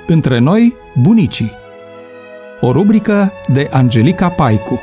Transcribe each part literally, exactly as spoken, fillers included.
Între noi, bunicii. O rubrică de Angelica Paicu.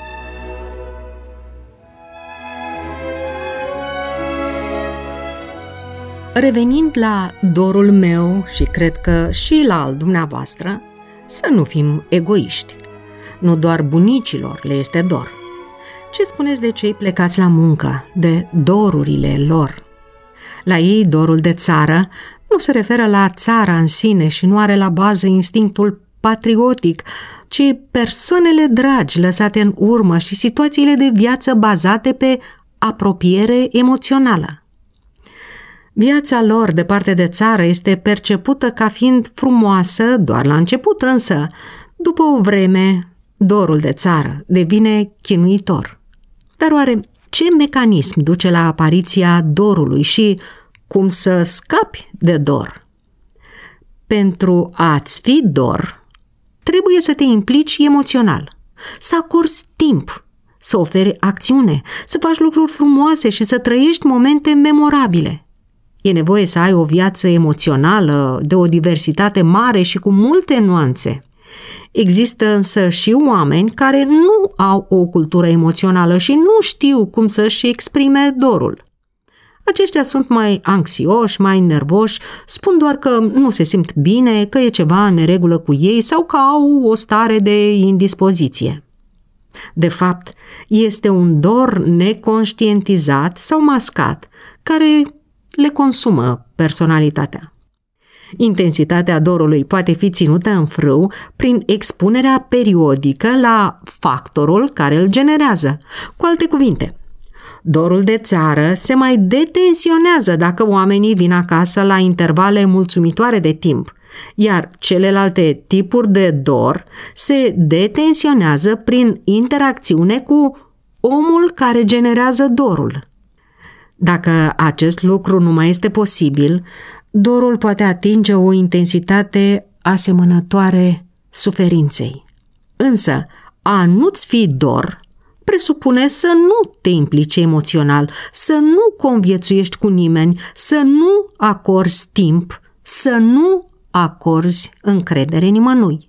Revenind la dorul meu și cred că și la al dumneavoastră, să nu fim egoiști. Nu doar bunicilor le este dor. Ce spuneți de cei plecați la muncă, de dorurile lor? La ei dorul de țară nu se referă la țara în sine și nu are la bază instinctul patriotic, ci persoanele dragi lăsate în urmă și situațiile de viață bazate pe apropiere emoțională. Viața lor departe de țară este percepută ca fiind frumoasă doar la început, însă, după o vreme, dorul de țară devine chinuitor. Dar oare ce mecanism duce la apariția dorului și cum să scapi de dor? Pentru a-ți fi dor, trebuie să te implici emoțional, să acorzi timp, să oferi acțiune, să faci lucruri frumoase și să trăiești momente memorabile. E nevoie să ai o viață emoțională de o diversitate mare și cu multe nuanțe. Există însă și oameni care nu au o cultură emoțională și nu știu cum să-și exprime dorul. Aceștia sunt mai anxioși, mai nervoși, spun doar că nu se simt bine, că e ceva în neregulă cu ei sau că au o stare de indispoziție. De fapt, este un dor neconștientizat sau mascat care le consumă personalitatea. Intensitatea dorului poate fi ținută în frâu prin expunerea periodică la factorul care îl generează. Cu alte cuvinte, dorul de țară se mai detensionează dacă oamenii vin acasă la intervale mulțumitoare de timp, iar celelalte tipuri de dor se detensionează prin interacțiune cu omul care generează dorul. Dacă acest lucru nu mai este posibil, dorul poate atinge o intensitate asemănătoare suferinței. Însă, a nu-ți fi dor presupune să nu te implici emoțional, să nu conviețuiești cu nimeni, să nu acorzi timp, să nu acorzi încredere nimănui.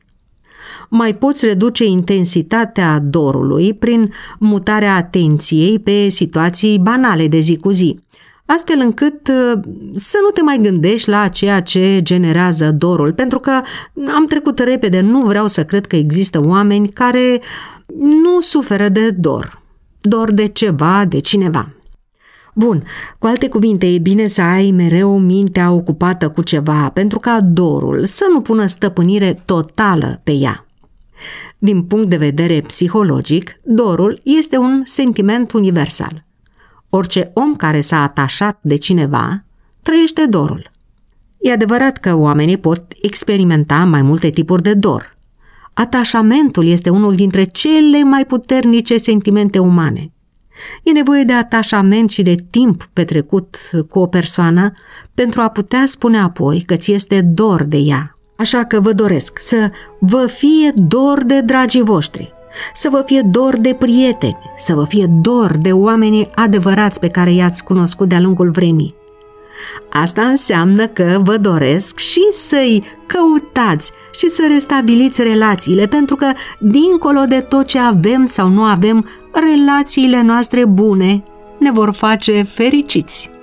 Mai poți reduce intensitatea dorului prin mutarea atenției pe situații banale de zi cu zi, astfel încât să nu te mai gândești la ceea ce generează dorul, pentru că am trecut repede, nu vreau să cred că există oameni care nu suferă de dor, dor de ceva, de cineva. Bun, cu alte cuvinte, e bine să ai mereu mintea ocupată cu ceva, pentru ca dorul să nu pună stăpânire totală pe ea. Din punct de vedere psihologic, dorul este un sentiment universal. Orice om care s-a atașat de cineva trăiește dorul. E adevărat că oamenii pot experimenta mai multe tipuri de dor. Atașamentul este unul dintre cele mai puternice sentimente umane. E nevoie de atașament și de timp petrecut cu o persoană pentru a putea spune apoi că ți este dor de ea. Așa că vă doresc să vă fie dor de dragii voștri, să vă fie dor de prieteni, să vă fie dor de oamenii adevărați pe care i-ați cunoscut de-a lungul vremii. Asta înseamnă că vă doresc și să-i căutați și să restabiliți relațiile, pentru că, dincolo de tot ce avem sau nu avem, relațiile noastre bune ne vor face fericiți.